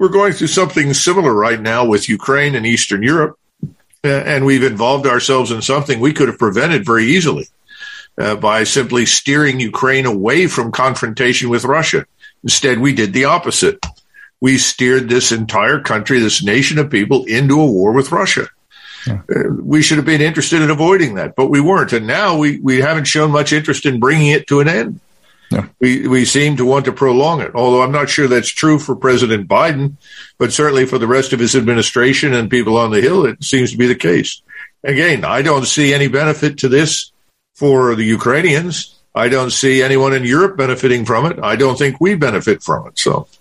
we're going through something similar right now with Ukraine and Eastern Europe, and we've involved ourselves in something we could have prevented very easily by simply steering Ukraine away from confrontation with Russia. Instead, we did the opposite. We steered this entire country, this nation of people, into a war with Russia. Yeah. We should have been interested in avoiding that, but we weren't. And now we haven't shown much interest in bringing it to an end. Yeah. We seem to want to prolong it, although I'm not sure that's true for President Biden, but certainly for the rest of his administration and people on the Hill, it seems to be the case. Again, I don't see any benefit to this for the Ukrainians. I don't see anyone in Europe benefiting from it. I don't think we benefit from it. So